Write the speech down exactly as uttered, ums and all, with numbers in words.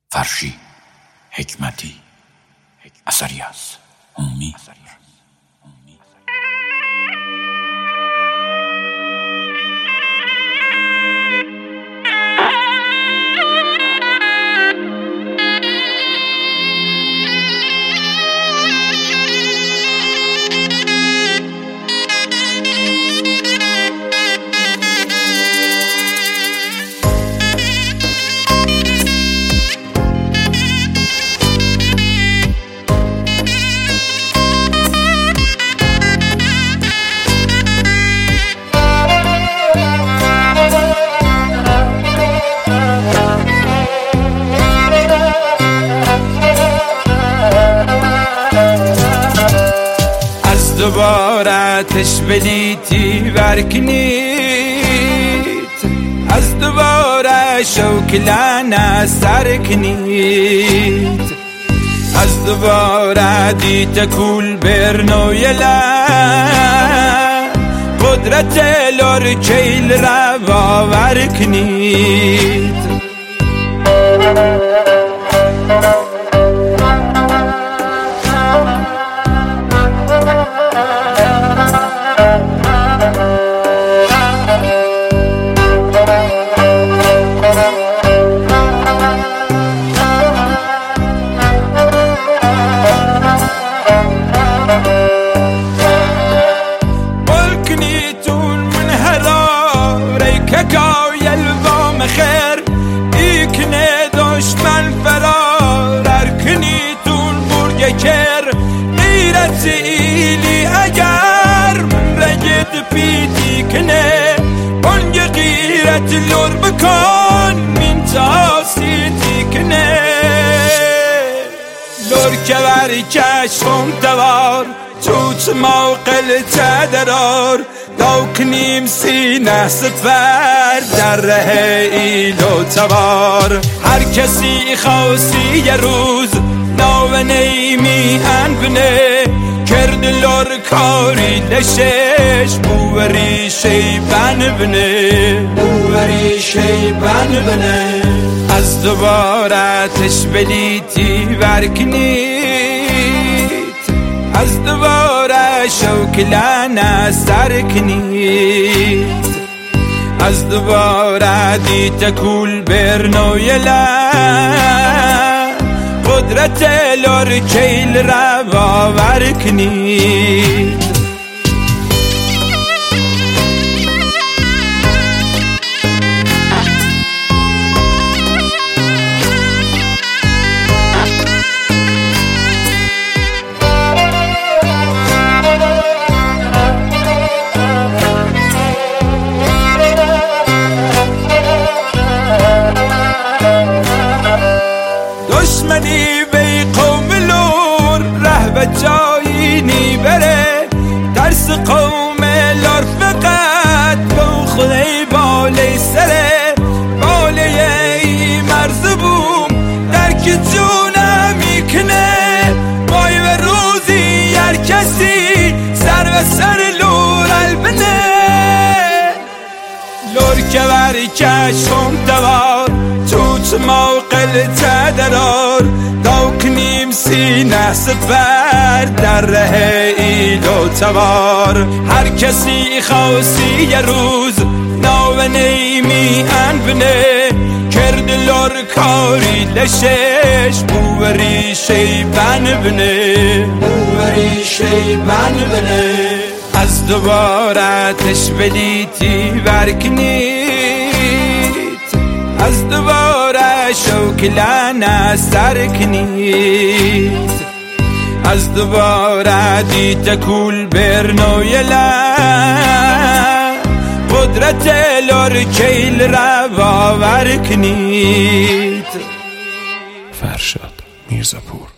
فرشی حکمتی اثری از هومی. دوباره آتش بلیتی ورکنید، از دوباره شوکلانه سر کنید، از دوباره دیت کول برنویلا قدرت لور کیل را باور کنید. ککای الوام خیر ایکنه دشمن فرار ارکنیتون برگ کر غیرت ایلی اگر من رگد پیدی کنه بانگ غیرت لور بکن من تاسیدی کنه لور که بر کشم دوار توت موقل تدرار دو کنیم سینه سفر در ره ایلو تبار. هر کسی خواستی یه روز نو نیمی انبنه کرد لور کاری لشش بوری شیبن بنه بوری شیبن بنه. از دوباره آتش بلیتی ورکنید، از دوباره شوکلانه سر کنید، از دوباره دیت کول برنویلا قدرت لور کیل را باور کنید. دشمنی بی قوم لور ره به جایی نی بره، درس قوم لور فقط با خدای بالی سره بالی ای مرز بوم در که جونه میکنه وای و روزی هر کسی سر و سر لور البنه لور که بر کشم دوار توت موقل تدرار دو کنیم سینه سفر در ره ایلو تبار. هر کسی خواستی یه روز نو نیمی انبنه کرد لور کاری لشش بوری شیبن بنه بوری شیبن بنه. از دوباره آتش بلیتی ورکنید، از دوباره شوکلانه سر کنید، از دوباره دیت کول برنویلا قدرت لور کیل را باور کنید. فرشاد میرزاپور.